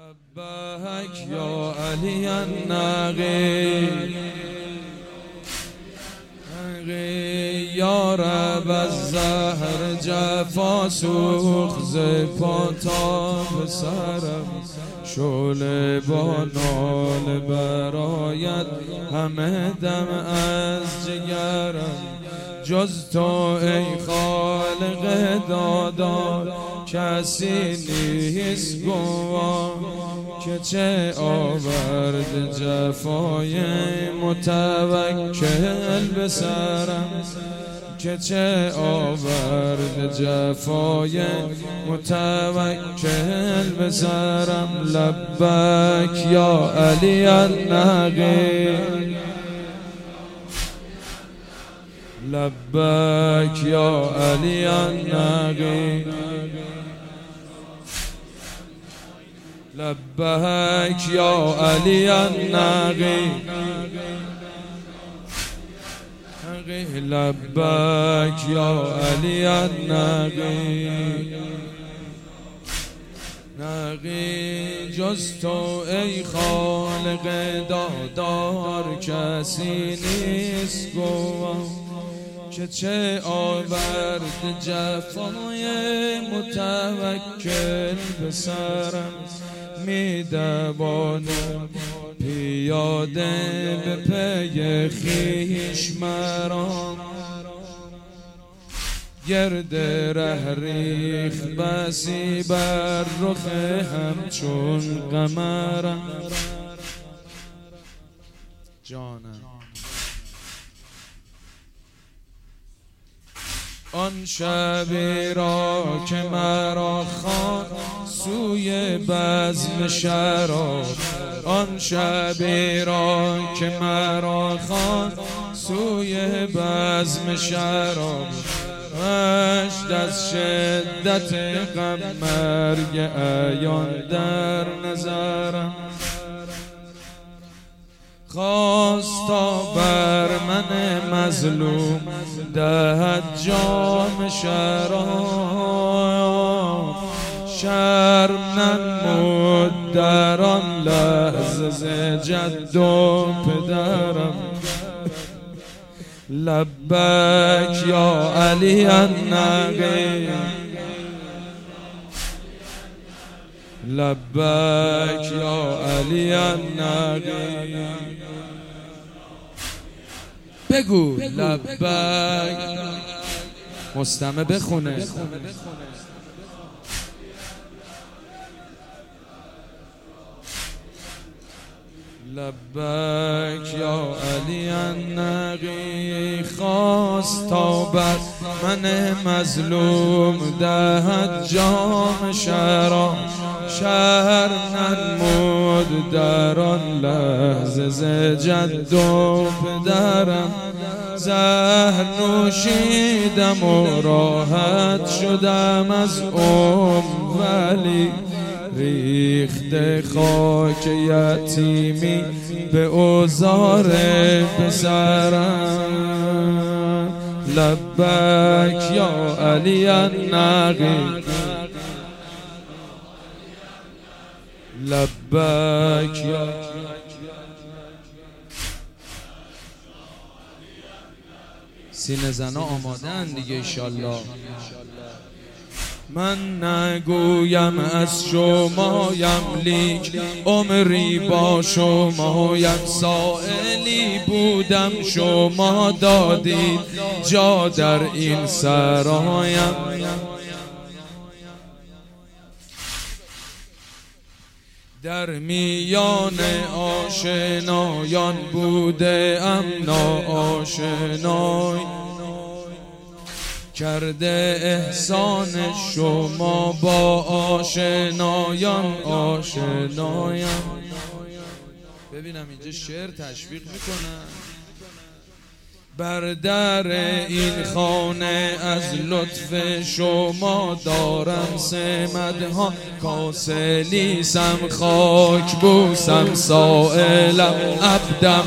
لبیک یا علی النقی یا رب از زهر جفا سوخت ز پا تا به سرم شعله با ناله برآید همه دم از جگرم جز تو ای خالق دادار کسی نیست گواه که چه آورد جفای متوکل به سرم که چه آورد جفای متوکل به سرم لبیک یا علی النقی لبیک یا علی النقی لبیک یا علی النقی لبیک یا علی النقی نقی جز تو ای خالق دادار کسی نیست گواه که چه آورد جفای متوکل به سرم می‌دوانم پیاده به پی خویش مرا گرد ره ریخت بسی بر رخ همچون قمرم جانم آن شبی را که مرا خواند سوی بزم شراب آن شبی را که مرا خواند سوی بزم شراب رشت از شدت غم مرگ عیان در نظرم خواست تا بر من مظلوم دهد جام شراب شرم ننمود در آن لحظه ز جد و پدرم لبیک یا علی النقی لبیک یا علی النقی بگو لبیک مستمع بخونه لبیک یا علی النقی خواست تا بر من مظلوم دهد جام شراب شرم ننمود در آن لحظه ز جد و پدرم زهر نوشیدم و راحت شدم از ولی ریخت خاک یتیمی به اوزار پسرم لبیک یا علی النقی لبیک یا سینه زنا آمادن دیگه انشالله من نگویم از شمایم لیک عمری با شمایم سائلی بودم شما دادید جا در این سرایم در میان آشنایان بوده ام ناآشنای کرده احسان شما با آشنایان آشنایم ببینم اینجا شعر تشویق میکنن بر در این خانه از لطف شما دارم سمدها کاسه لیسم خاک بوسم سائلم عبدم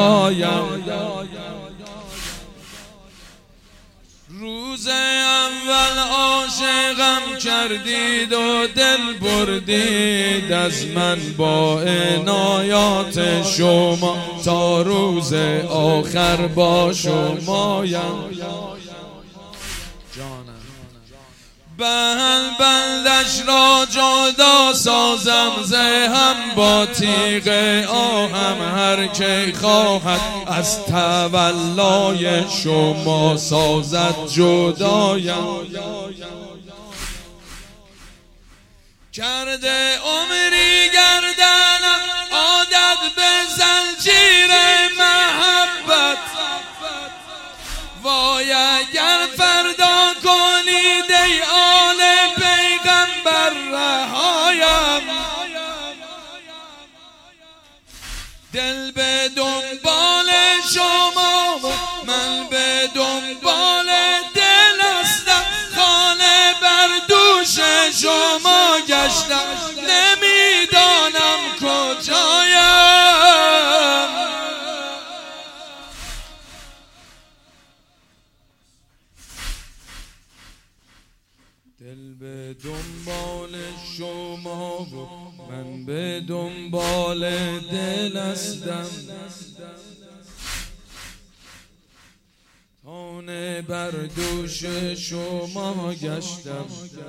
گدایم روز اول اول عاشقم کردید و دل بردید از من با عنایات شما، تا روز آخر با شمایم. بل بندش را جدا سازم زهم با تیغ آهم، هر که خواهد از تولای شما سازد جدایم. کرده عمری گردنم عادت به زنجیر محبت، وای اگر فردا کنید ای آل پیغمبر رهایم. دل به دنبال شما و من به دنبال دل هستم، خانه بر دوش شما گشتم نمیدانم کجایم. دل به دنبال شما و من به دنبال دل هستم، خانه بر دوش شما گشتم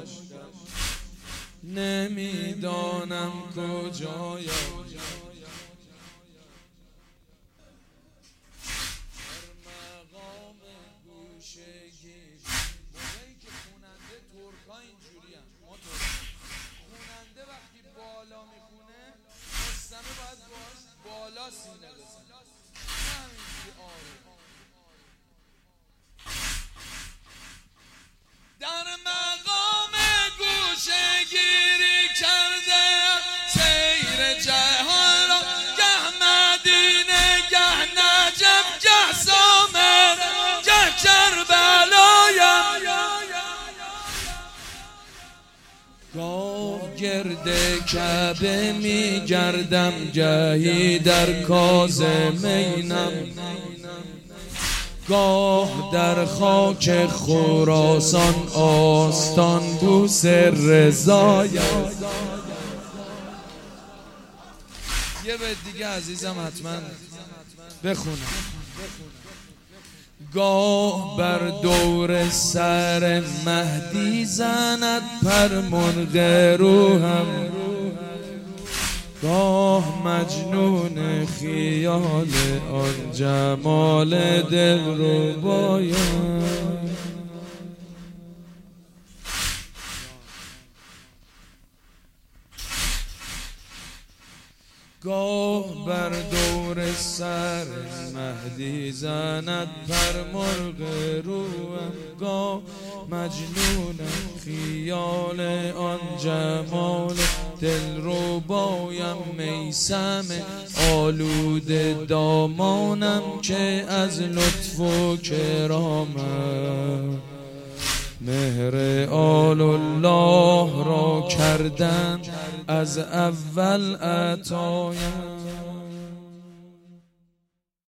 نمیدانم کجایم. در مقام گوشه‌گیری کرده سیر جهان را، گه مدینه گه نجف گه سامر گه کربلایم. گاه گرد کعبه می گردم گهی در کاظمینم، گاه در خاک خراسان آستان بوس رضایم. یه بیت دیگه عزیزم حتما بخونم. گاه بر دور سر مهدی زند پر مرغ روحم، گاه مجنون خیال آن جمال دلربایم. گاه بر دور سر مهدی زند پر مرغ روحم، گاه مجنون خیال آن جمال دلربایم. میثم آلود دامانم که از لطف و کرامت، مهر آل الله را کردن از اول عطایم.